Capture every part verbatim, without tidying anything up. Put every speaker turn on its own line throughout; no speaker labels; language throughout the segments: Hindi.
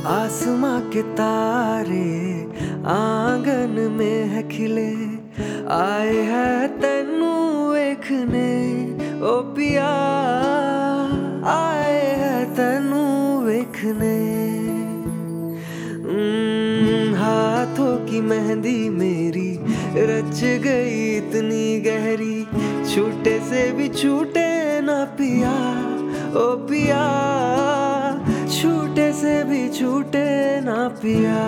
आसमां के तारे आंगन में है खिले, आए है तेनू वेखने ओ पिया, आए है तेनू वेखने। हाथों की मेहंदी मेरी रच गई इतनी गहरी, छूटे से भी छूटे ना पिया ओ पिया, छूटे से भी छूटे ना पिया।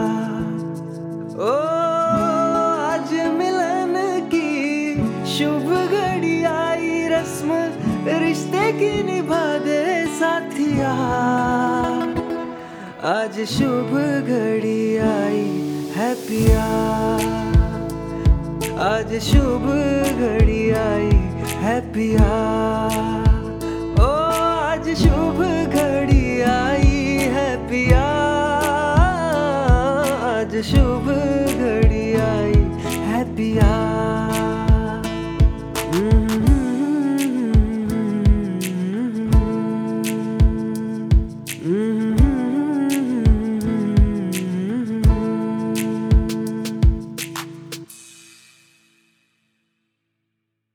ओ आज मिलन की शुभ घड़ी आई, रस्म रिश्ते की निभा दे साथिया। आज शुभ घड़ी आई है पिया, आज शुभ घड़ी आई है पिया।